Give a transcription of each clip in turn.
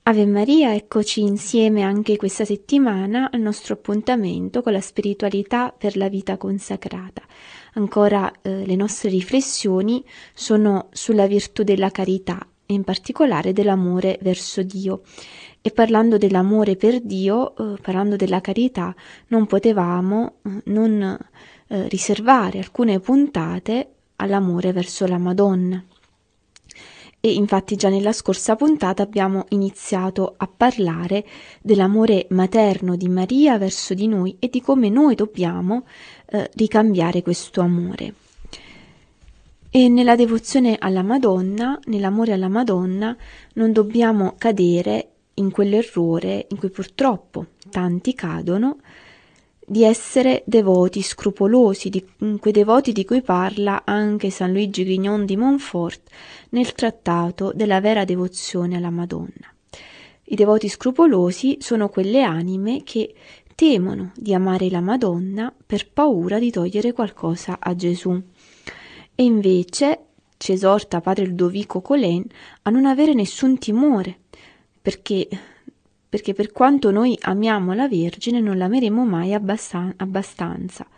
Ave Maria, eccoci insieme anche questa settimana al nostro appuntamento con la spiritualità per la vita consacrata. Ancora le nostre riflessioni sono sulla virtù della carità e in particolare dell'amore verso Dio. E parlando dell'amore per Dio, parlando della carità, non potevamo non riservare alcune puntate all'amore verso la Madonna. E infatti già nella scorsa puntata abbiamo iniziato a parlare dell'amore materno di Maria verso di noi e di come noi dobbiamo ricambiare questo amore. E nella devozione alla Madonna, nell'amore alla Madonna, non dobbiamo cadere in quell'errore in cui purtroppo tanti cadono, di essere devoti scrupolosi, quei devoti di cui parla anche San Luigi Grignon di Montfort nel trattato della vera devozione alla Madonna. I devoti scrupolosi sono quelle anime che temono di amare la Madonna per paura di togliere qualcosa a Gesù. E invece ci esorta padre Ludovico Colin a non avere nessun timore, perché per quanto noi amiamo la Vergine non l'ameremo mai abbastanza.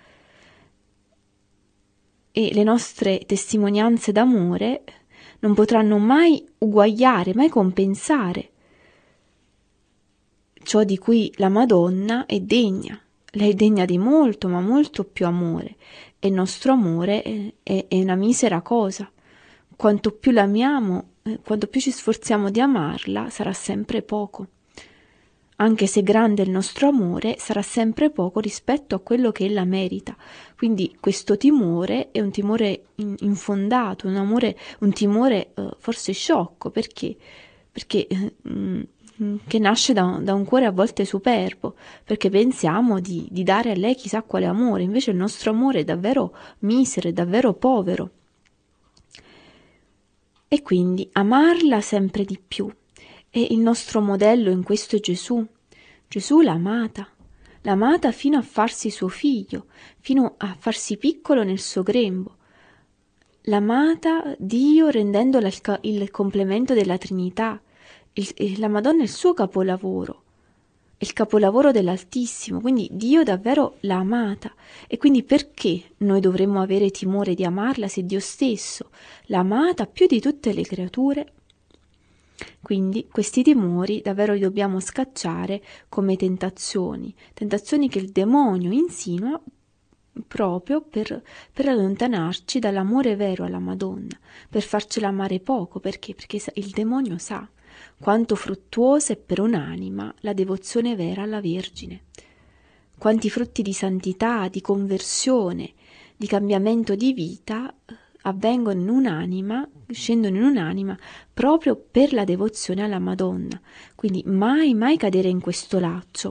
E le nostre testimonianze d'amore non potranno mai uguagliare, mai compensare ciò di cui la Madonna è degna. Lei è degna di molto, ma molto più amore, e il nostro amore è una misera cosa. Quanto più l'amiamo, quanto più ci sforziamo di amarla, sarà sempre poco. Anche se grande il nostro amore, sarà sempre poco rispetto a quello che ella merita. Quindi questo timore è un timore infondato, un timore forse sciocco, perché che nasce da un cuore a volte superbo, perché pensiamo di dare a lei chissà quale amore, invece il nostro amore è davvero misero, è davvero povero. E quindi amarla sempre di più. E il nostro modello in questo è Gesù. Gesù l'ha amata fino a farsi suo figlio, fino a farsi piccolo nel suo grembo. L'ha amata Dio rendendola il complemento della Trinità. La Madonna è il suo capolavoro, è il capolavoro dell'Altissimo, quindi Dio davvero l'ha amata. E quindi perché noi dovremmo avere timore di amarla se Dio stesso l'ha amata più di tutte le creature? Quindi questi timori davvero li dobbiamo scacciare come tentazioni che il demonio insinua proprio per allontanarci dall'amore vero alla Madonna, per farcela amare poco. Perché il demonio sa quanto fruttuosa è per un'anima la devozione vera alla Vergine, quanti frutti di santità, di conversione, di cambiamento di vita avvengono in un'anima, scendono in un'anima proprio per la devozione alla Madonna. Quindi mai cadere in questo laccio.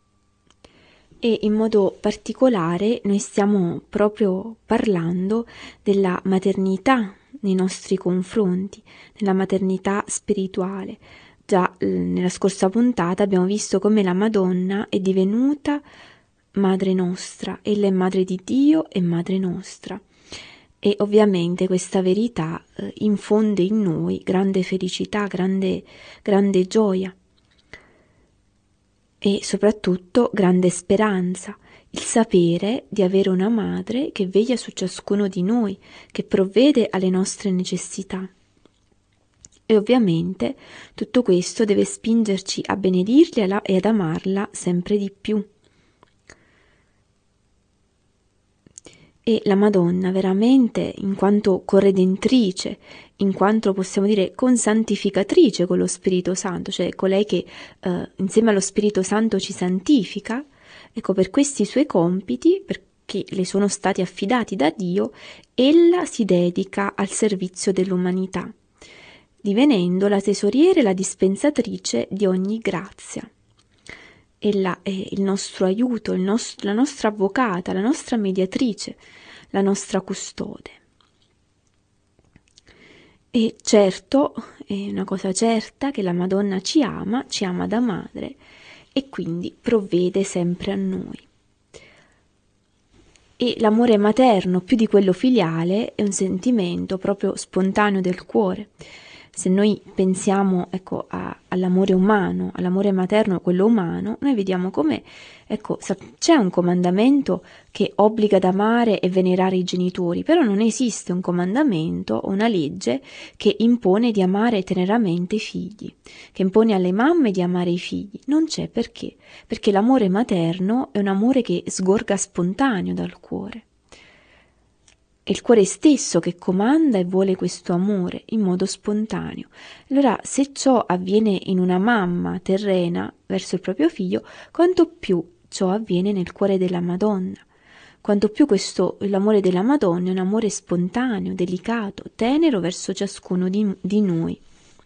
E in modo particolare noi stiamo proprio parlando della maternità nei nostri confronti, nella maternità spirituale. Già nella scorsa puntata abbiamo visto come la Madonna è divenuta Madre nostra, ella è Madre di Dio e Madre nostra. E ovviamente questa verità infonde in noi grande felicità, grande gioia e soprattutto grande speranza, il sapere di avere una madre che veglia su ciascuno di noi, che provvede alle nostre necessità. E ovviamente tutto questo deve spingerci a benedirla e ad amarla sempre di più. E la Madonna veramente, in quanto corredentrice, in quanto possiamo dire consantificatrice con lo Spirito Santo, cioè colei che insieme allo Spirito Santo ci santifica, ecco, per questi suoi compiti, perché le sono stati affidati da Dio, ella si dedica al servizio dell'umanità, divenendo la tesoriera e la dispensatrice di ogni grazia. Ella è il nostro aiuto, la nostra avvocata, la nostra mediatrice, la nostra custode. E certo, è una cosa certa che la Madonna ci ama da madre e quindi provvede sempre a noi. E l'amore materno, più di quello filiale, è un sentimento proprio spontaneo del cuore. se noi pensiamo, ecco, all'amore umano, all'amore materno, quello umano, noi vediamo come, ecco, c'è un comandamento che obbliga ad amare e venerare i genitori, però non esiste un comandamento o una legge che impone di amare teneramente i figli, che impone alle mamme di amare i figli. Non c'è, perché? Perché l'amore materno è un amore che sgorga spontaneo dal cuore. È il cuore stesso che comanda e vuole questo amore in modo spontaneo. Allora, se ciò avviene in una mamma terrena verso il proprio figlio, quanto più ciò avviene nel cuore della Madonna. Quanto più l'amore della Madonna è un amore spontaneo, delicato, tenero verso ciascuno di noi.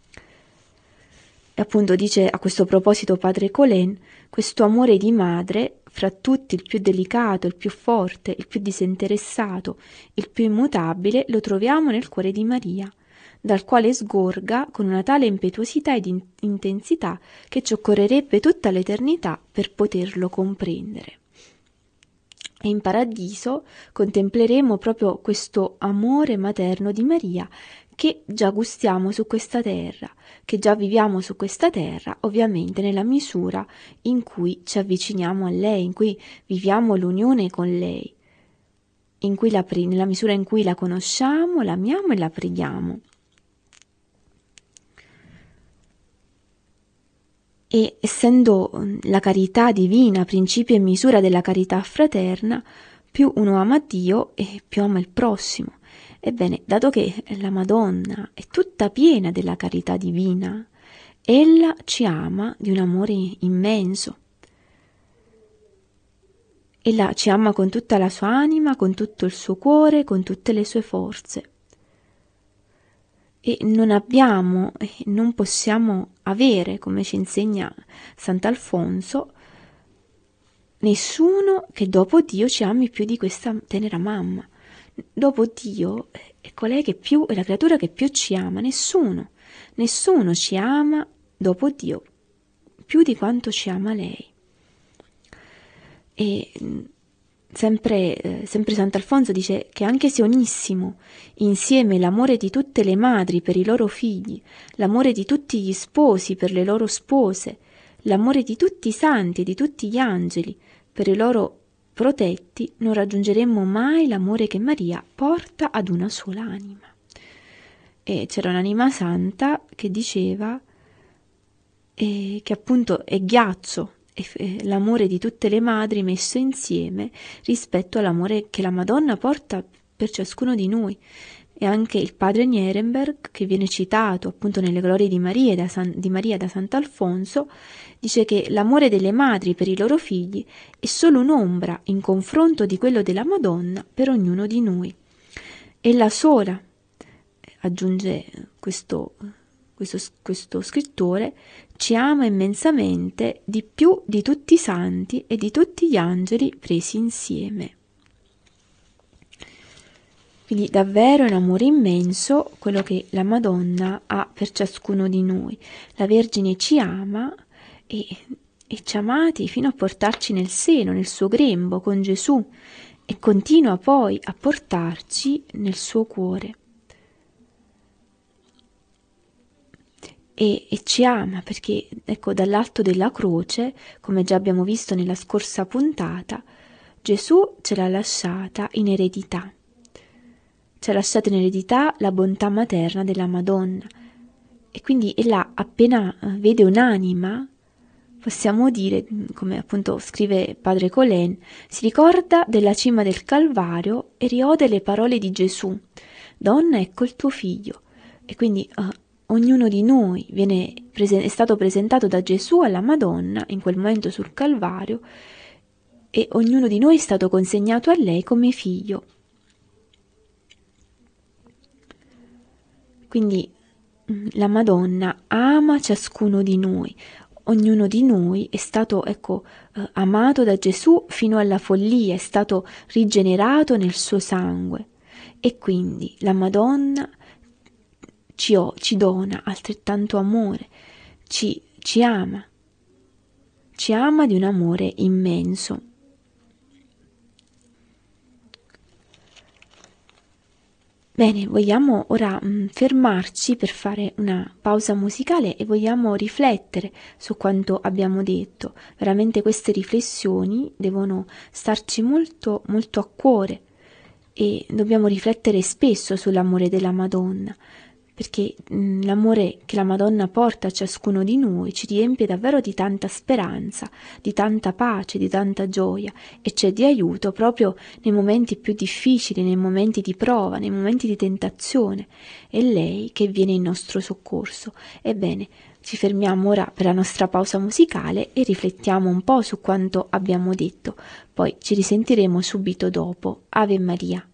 E appunto dice a questo proposito padre Colin, questo amore di madre, fra tutti il più delicato, il più forte, il più disinteressato, il più immutabile, lo troviamo nel cuore di Maria, dal quale sgorga con una tale impetuosità ed intensità che ci occorrerebbe tutta l'eternità per poterlo comprendere. E in paradiso contempleremo proprio questo amore materno di Maria che già gustiamo su questa terra, che già viviamo su questa terra, ovviamente nella misura in cui ci avviciniamo a lei, in cui viviamo l'unione con lei, nella misura in cui la conosciamo, l'amiamo e la preghiamo. E essendo la carità divina principio e misura della carità fraterna, più uno ama Dio e più ama il prossimo. Ebbene, dato che la Madonna è tutta piena della carità divina, ella ci ama di un amore immenso. Ella ci ama con tutta la sua anima, con tutto il suo cuore, con tutte le sue forze. E non possiamo avere, come ci insegna Sant'Alfonso, nessuno che dopo Dio ci ami più di questa tenera mamma. Dopo Dio è è la creatura che più ci ama, nessuno ci ama dopo Dio più di quanto ci ama lei. E sempre Sant'Alfonso dice che anche se unissimo insieme l'amore di tutte le madri per i loro figli, l'amore di tutti gli sposi per le loro spose, l'amore di tutti i santi e di tutti gli angeli per i loro protetti, non raggiungeremmo mai l'amore che Maria porta ad una sola anima. E c'era un'anima santa che diceva che appunto è ghiaccio l'amore di tutte le madri messo insieme rispetto all'amore che la Madonna porta per ciascuno di noi. E anche il padre Nierenberg, che viene citato appunto nelle glorie di Maria da Sant'Alfonso, dice che l'amore delle madri per i loro figli è solo un'ombra in confronto di quello della Madonna per ognuno di noi. Ella sola, aggiunge questo scrittore, ci ama immensamente di più di tutti i santi e di tutti gli angeli presi insieme. Quindi davvero è un amore immenso quello che la Madonna ha per ciascuno di noi. La Vergine ci ama e ci ha amati fino a portarci nel seno, nel suo grembo con Gesù, e continua poi a portarci nel suo cuore. E ci ama perché, ecco, dall'alto della croce, come già abbiamo visto nella scorsa puntata, Gesù ce l'ha lasciata in eredità. Ci ha lasciato in eredità la bontà materna della Madonna. E quindi ella appena vede un'anima, possiamo dire, come appunto scrive padre Colin, si ricorda della cima del Calvario e riode le parole di Gesù: Donna, ecco il tuo figlio. E quindi ognuno di noi è stato presentato da Gesù alla Madonna in quel momento sul Calvario, e ognuno di noi è stato consegnato a lei come figlio. Quindi la Madonna ama ciascuno di noi. Ognuno di noi è stato, amato da Gesù fino alla follia, è stato rigenerato nel suo sangue. E quindi la Madonna ci dona altrettanto amore, ci ama di un amore immenso. Bene, vogliamo ora fermarci per fare una pausa musicale e vogliamo riflettere su quanto abbiamo detto. Veramente queste riflessioni devono starci molto, molto a cuore e dobbiamo riflettere spesso sull'amore della Madonna, perché l'amore che la Madonna porta a ciascuno di noi ci riempie davvero di tanta speranza, di tanta pace, di tanta gioia e c'è di aiuto proprio nei momenti più difficili, nei momenti di prova, nei momenti di tentazione. È lei che viene in nostro soccorso. Ebbene, ci fermiamo ora per la nostra pausa musicale e riflettiamo un po' su quanto abbiamo detto, poi ci risentiremo subito dopo. Ave Maria.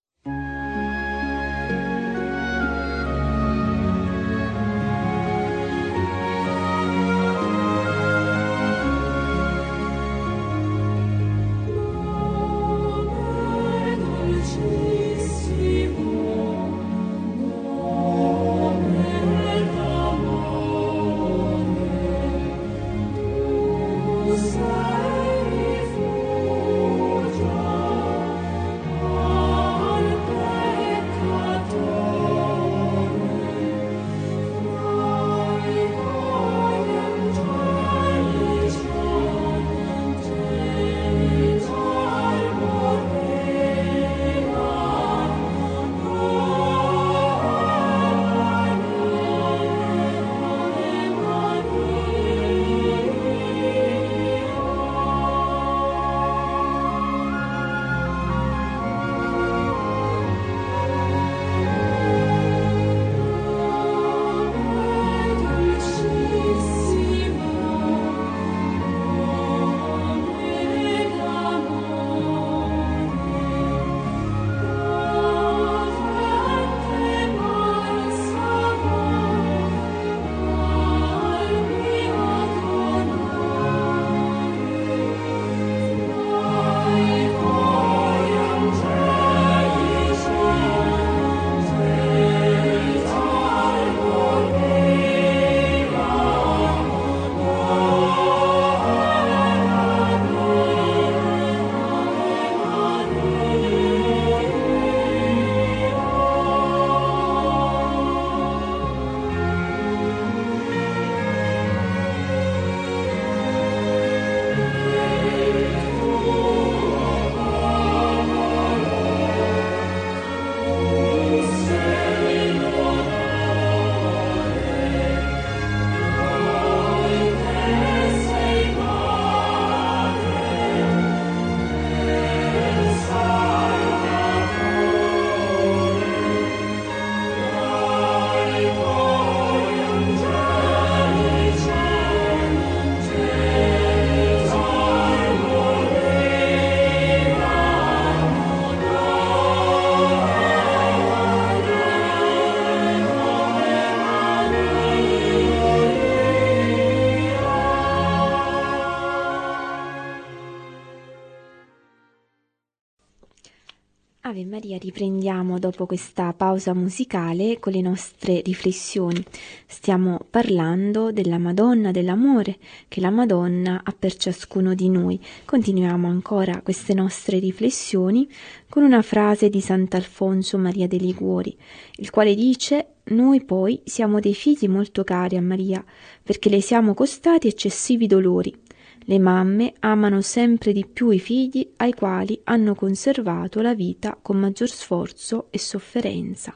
Ave Maria, riprendiamo dopo questa pausa musicale con le nostre riflessioni. Stiamo parlando della Madonna dell'amore che la Madonna ha per ciascuno di noi. Continuiamo ancora queste nostre riflessioni con una frase di Sant'Alfonso Maria de' Liguori, il quale dice: «Noi poi siamo dei figli molto cari a Maria, perché le siamo costati eccessivi dolori. Le mamme amano sempre di più i figli ai quali hanno conservato la vita con maggior sforzo e sofferenza».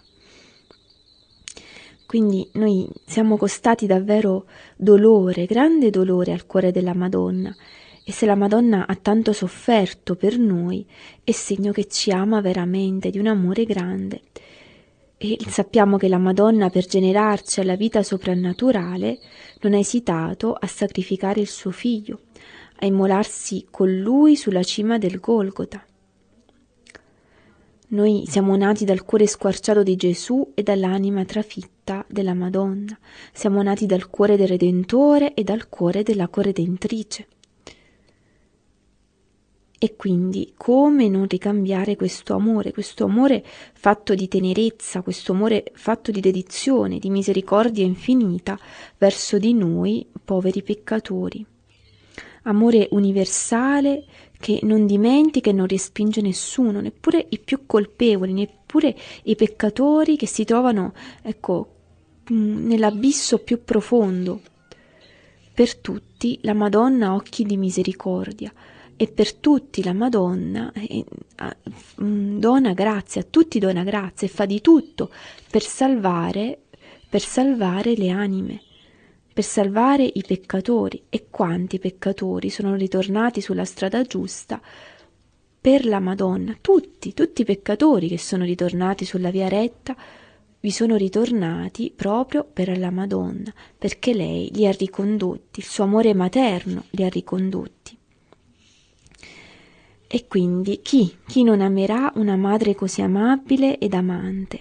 Quindi noi siamo costati davvero dolore, grande dolore al cuore della Madonna, e se la Madonna ha tanto sofferto per noi è segno che ci ama veramente, di un amore grande. E sappiamo che la Madonna, per generarci alla vita soprannaturale, non ha esitato a sacrificare il suo figlio, a immolarsi con lui sulla cima del Golgota. Noi siamo nati dal cuore squarciato di Gesù e dall'anima trafitta della Madonna. Siamo nati dal cuore del Redentore e dal cuore della corredentrice. E quindi come non ricambiare questo amore fatto di tenerezza, questo amore fatto di dedizione, di misericordia infinita verso di noi poveri peccatori. amore universale che non dimentica e non respinge nessuno, neppure i più colpevoli, neppure i peccatori che si trovano, ecco, nell'abisso più profondo. Per tutti la Madonna ha occhi di misericordia e per tutti la Madonna dona grazia, a tutti dona grazia e fa di tutto per salvare le anime, per salvare i peccatori. E quanti peccatori sono ritornati sulla strada giusta per la Madonna? Tutti i peccatori che sono ritornati sulla via retta vi sono ritornati proprio per la Madonna, perché lei li ha ricondotti, il suo amore materno li ha ricondotti. E quindi chi non amerà una madre così amabile ed amante?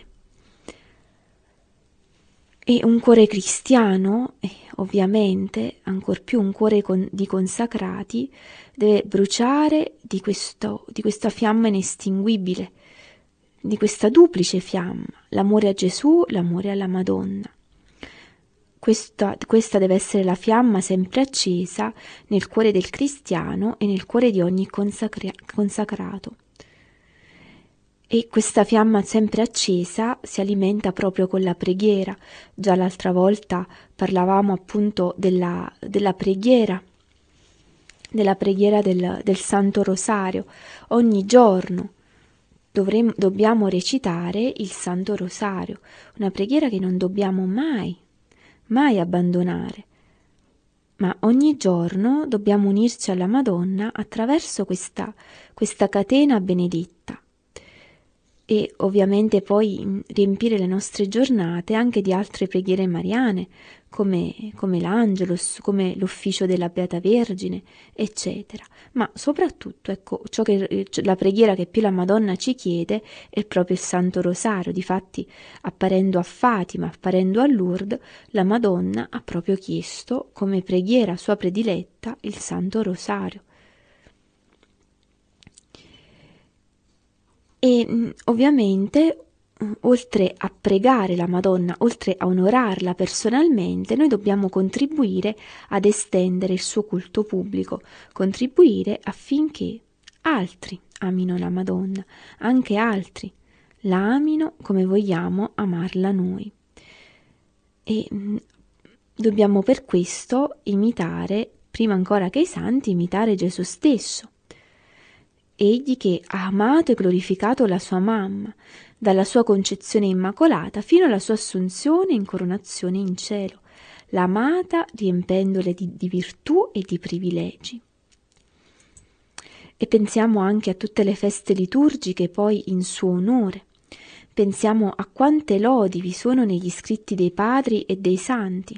E un cuore cristiano, ovviamente, ancor più un cuore di consacrati, deve bruciare di questa fiamma inestinguibile, di questa duplice fiamma, l'amore a Gesù, l'amore alla Madonna. Questa deve essere la fiamma sempre accesa nel cuore del cristiano e nel cuore di ogni consacrato. E questa fiamma sempre accesa si alimenta proprio con la preghiera. Già l'altra volta parlavamo appunto della preghiera, del Santo Rosario. Ogni giorno dobbiamo recitare il Santo Rosario, una preghiera che non dobbiamo mai abbandonare, ma ogni giorno dobbiamo unirci alla Madonna attraverso questa catena benedetta e ovviamente poi riempire le nostre giornate anche di altre preghiere mariane come l'Angelus, come l'ufficio della Beata Vergine, eccetera. Ma soprattutto, ecco, la preghiera che più la Madonna ci chiede è proprio il Santo Rosario. Difatti, apparendo a Fatima, apparendo a Lourdes, la Madonna ha proprio chiesto come preghiera sua prediletta il Santo Rosario. E ovviamente, oltre a pregare la Madonna, oltre a onorarla personalmente, noi dobbiamo contribuire ad estendere il suo culto pubblico, contribuire affinché altri amino la Madonna, anche altri la amino come vogliamo amarla noi. E dobbiamo per questo imitare, prima ancora che i santi, imitare Gesù stesso. Egli che ha amato e glorificato la sua mamma, dalla sua concezione immacolata fino alla sua assunzione e incoronazione in cielo, l'ha amata riempendole di virtù e di privilegi. E pensiamo anche a tutte le feste liturgiche poi in suo onore. Pensiamo a quante lodi vi sono negli scritti dei padri e dei santi,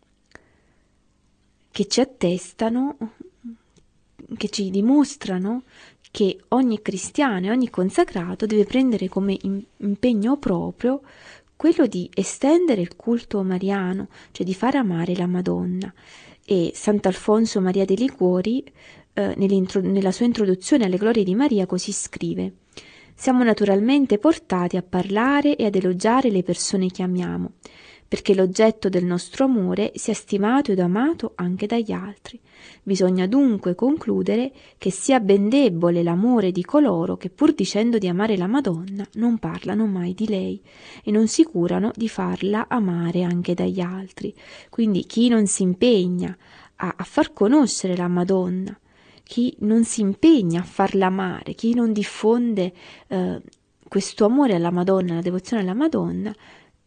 che ci attestano, che ci dimostrano che ogni cristiano e ogni consacrato deve prendere come impegno proprio quello di estendere il culto mariano, cioè di far amare la Madonna. E Sant'Alfonso Maria de' Liguori, nella sua introduzione alle glorie di Maria, così scrive: siamo naturalmente portati a parlare e ad elogiare le persone che amiamo, perché l'oggetto del nostro amore sia stimato ed amato anche dagli altri. Bisogna dunque concludere che sia ben debole l'amore di coloro che, pur dicendo di amare la Madonna, non parlano mai di lei e non si curano di farla amare anche dagli altri. Quindi chi non si impegna a far conoscere la Madonna, chi non si impegna a farla amare, chi non diffonde questo amore alla Madonna, la devozione alla Madonna,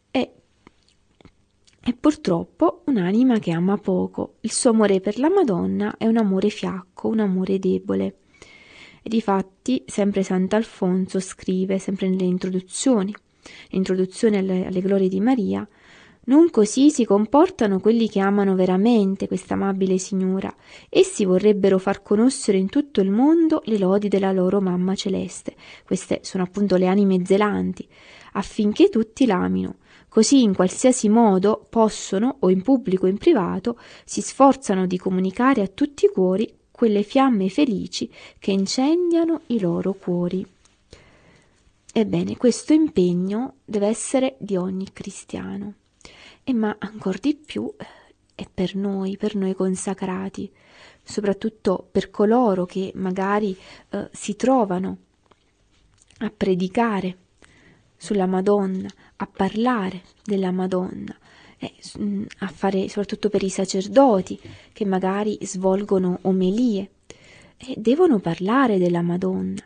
è purtroppo un'anima che ama poco. Il suo amore per la Madonna è un amore fiacco, un amore debole. E difatti, sempre Sant'Alfonso scrive, sempre nelle introduzioni alle glorie di Maria: non così si comportano quelli che amano veramente questa amabile signora. Essi vorrebbero far conoscere in tutto il mondo le lodi della loro mamma celeste. Queste sono appunto le anime zelanti, affinché tutti l'amino. Così in qualsiasi modo possono, o in pubblico o in privato, si sforzano di comunicare a tutti i cuori quelle fiamme felici che incendiano i loro cuori. Ebbene, questo impegno deve essere di ogni cristiano, ma ancor di più è per noi consacrati, soprattutto per coloro che magari si trovano a predicare sulla Madonna, a parlare della Madonna, a fare soprattutto per i sacerdoti che magari svolgono omelie e devono parlare della Madonna.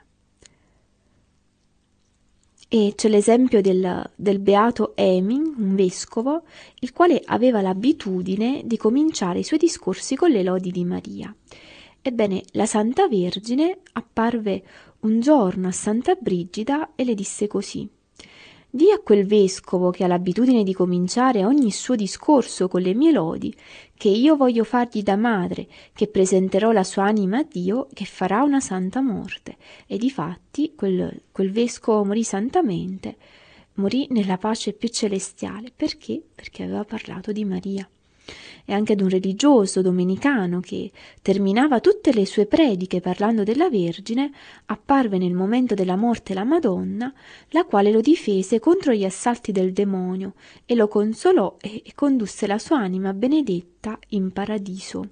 E c'è l'esempio del beato Heming, un vescovo, il quale aveva l'abitudine di cominciare i suoi discorsi con le lodi di Maria. Ebbene, la Santa Vergine apparve un giorno a Santa Brigida e le disse così: «Dì a quel vescovo che ha l'abitudine di cominciare ogni suo discorso con le mie lodi, che io voglio fargli da madre, che presenterò la sua anima a Dio, che farà una santa morte». E difatti quel vescovo morì santamente, morì nella pace più celestiale. Perché? Perché aveva parlato di Maria. E anche ad un religioso domenicano che terminava tutte le sue prediche parlando della Vergine, apparve nel momento della morte la Madonna, la quale lo difese contro gli assalti del demonio e lo consolò e condusse la sua anima benedetta in paradiso.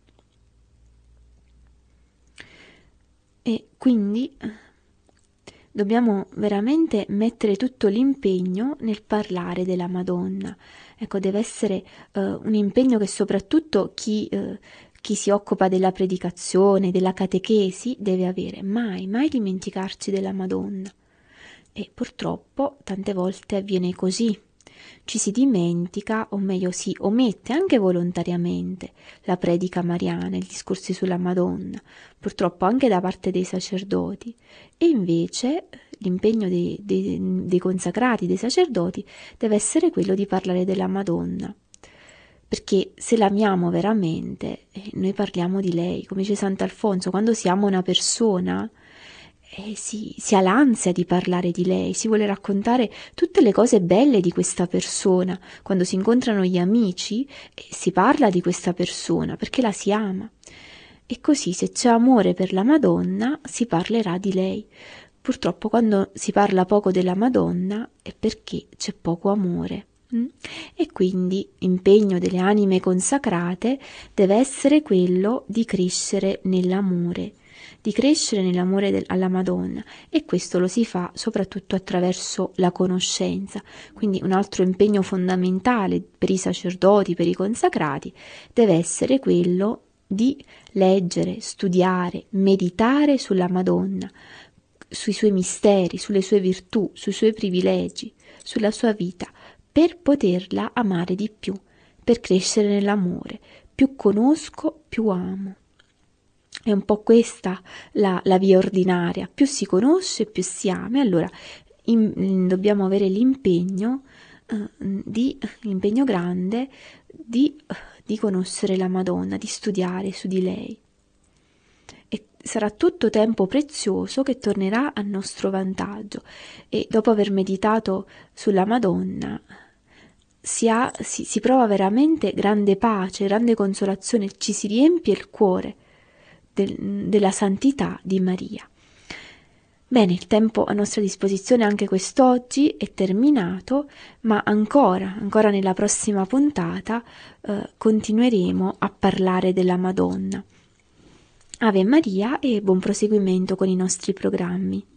E quindi dobbiamo veramente mettere tutto l'impegno nel parlare della Madonna. Ecco, deve essere un impegno che soprattutto chi si occupa della predicazione, della catechesi, deve avere. Mai dimenticarci della Madonna. E purtroppo tante volte avviene così. Ci si dimentica, o meglio si omette anche volontariamente la predica mariana, i discorsi sulla Madonna, purtroppo anche da parte dei sacerdoti, e invece l'impegno dei consacrati, dei sacerdoti, deve essere quello di parlare della Madonna, perché se l'amiamo veramente, noi parliamo di lei, come dice Sant'Alfonso, quando si ama una persona, si ha l'ansia di parlare di lei, si vuole raccontare tutte le cose belle di questa persona. Quando si incontrano gli amici, si parla di questa persona perché la si ama. E così, se c'è amore per la Madonna, si parlerà di lei. Purtroppo quando si parla poco della Madonna è perché c'è poco amore. E quindi l'impegno delle anime consacrate deve essere quello di crescere nell'amore, alla Madonna, e questo lo si fa soprattutto attraverso la conoscenza. Quindi un altro impegno fondamentale per i sacerdoti, per i consacrati, deve essere quello di leggere, studiare, meditare sulla Madonna, sui suoi misteri, sulle sue virtù, sui suoi privilegi, sulla sua vita, per poterla amare di più, per crescere nell'amore. Più conosco, più amo. È un po' questa la via ordinaria: più si conosce, più si ama. Allora dobbiamo avere l'impegno grande di conoscere la Madonna, di studiare su di lei. E sarà tutto tempo prezioso che tornerà a nostro vantaggio, e dopo aver meditato sulla Madonna si prova veramente grande pace, grande consolazione, ci si riempie il cuore della santità di Maria. Bene, il tempo a nostra disposizione anche quest'oggi è terminato, ma ancora nella prossima puntata continueremo a parlare della Madonna. Ave Maria e buon proseguimento con i nostri programmi.